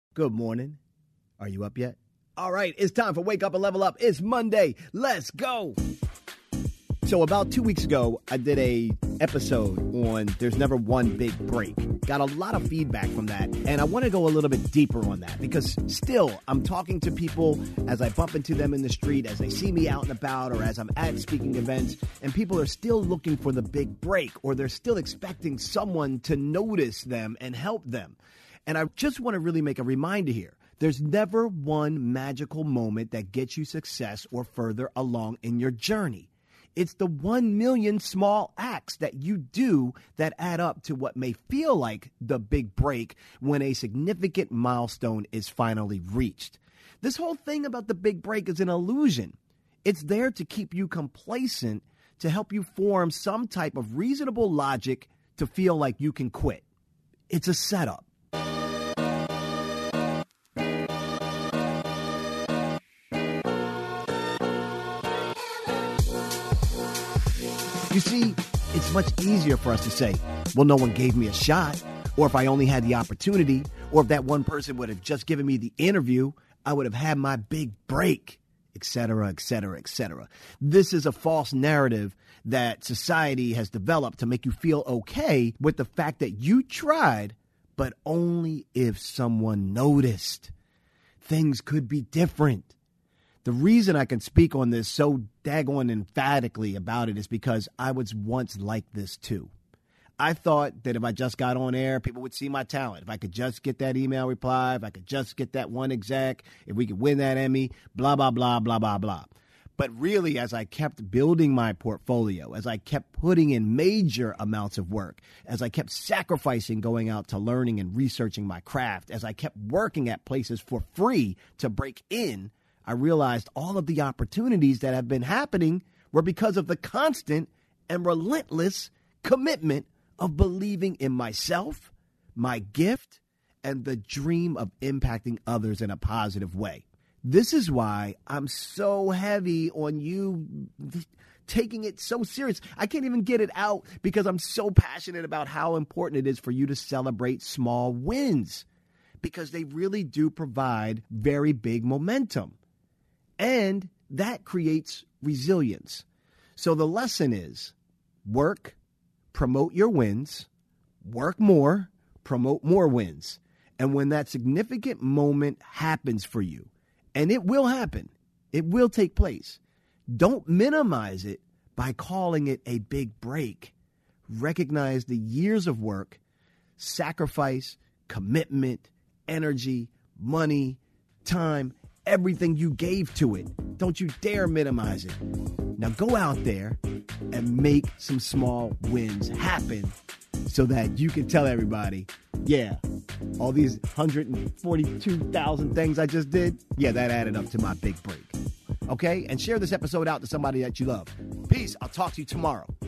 Good morning. Are you up yet? All right, it's time for Wake Up and Level Up. It's Monday. Let's go. So about 2 weeks ago, I did a episode on There's Never One Big Break. Got a lot of feedback from that, and I want to go a little bit deeper on that because still, I'm talking to people as I bump into them in the street, as they see me out and about, or as I'm at speaking events, and people are still looking for the big break, or they're still expecting someone to notice them and help them. And I just want to really make a reminder here. There's never one magical moment that gets you success or further along in your journey. It's the 1 million small acts that you do that add up to what may feel like the big break when a significant milestone is finally reached. This whole thing about the big break is an illusion. It's there to keep you complacent, to help you form some type of reasonable logic to feel like you can quit. It's a setup. You see, it's much easier for us to say, well, no one gave me a shot, or if I only had the opportunity, or if that one person would have just given me the interview, I would have had my big break, etc., etc., etc. This is a false narrative that society has developed to make you feel okay with the fact that you tried, but only if someone noticed. Things could be different. The reason I can speak on this so daggone emphatically about it is because I was once like this too. I thought that if I just got on air, people would see my talent. If I could just get that email reply, if I could just get that one exec, if we could win that Emmy, blah, blah, blah, blah, blah, blah. But really, as I kept building my portfolio, as I kept putting in major amounts of work, as I kept sacrificing going out to learning and researching my craft, as I kept working at places for free to break in, I realized all of the opportunities that have been happening were because of the constant and relentless commitment of believing in myself, my gift, and the dream of impacting others in a positive way. This is why I'm so heavy on you taking it so serious. I can't even get it out because I'm so passionate about how important it is for you to celebrate small wins, because they really do provide very big momentum. And that creates resilience. So the lesson is work, promote your wins, work more, promote more wins. And when that significant moment happens for you, and it will happen, it will take place, don't minimize it by calling it a big break. Recognize the years of work, sacrifice, commitment, energy, money, time, everything you gave to it. Don't you dare minimize it. Now go out there and make some small wins happen so that you can tell everybody, yeah, all these 142,000 things I just did, yeah, that added up to my big break. Okay? And share this episode out to somebody that you love. Peace. I'll talk to you tomorrow.